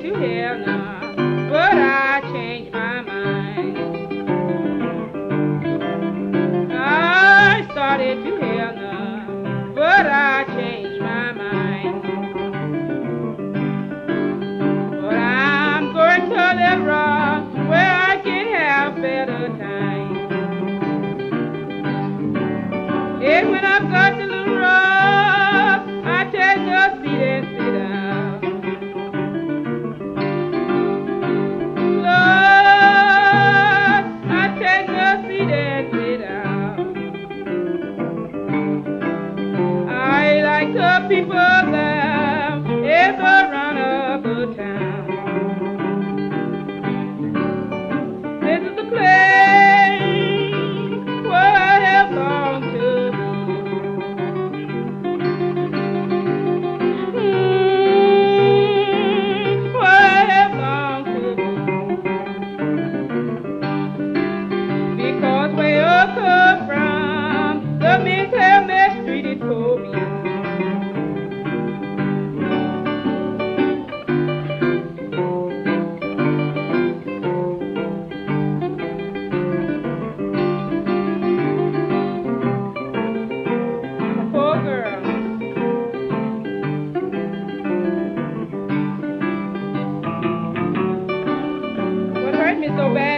to hell now, but I changed my mind. I started to hell now, but I changed my mind. But I'm going to that rock where I can have better time. And when I've got the little rock, I take a seat and sit down. Lord, I take a seat and sit down. I like the people there in the run of the town. This is the place where I have longed to be. Where I have longed to be. Because where I come from, the men tell me mistreated poor me. Poor girl. What hurt me so bad?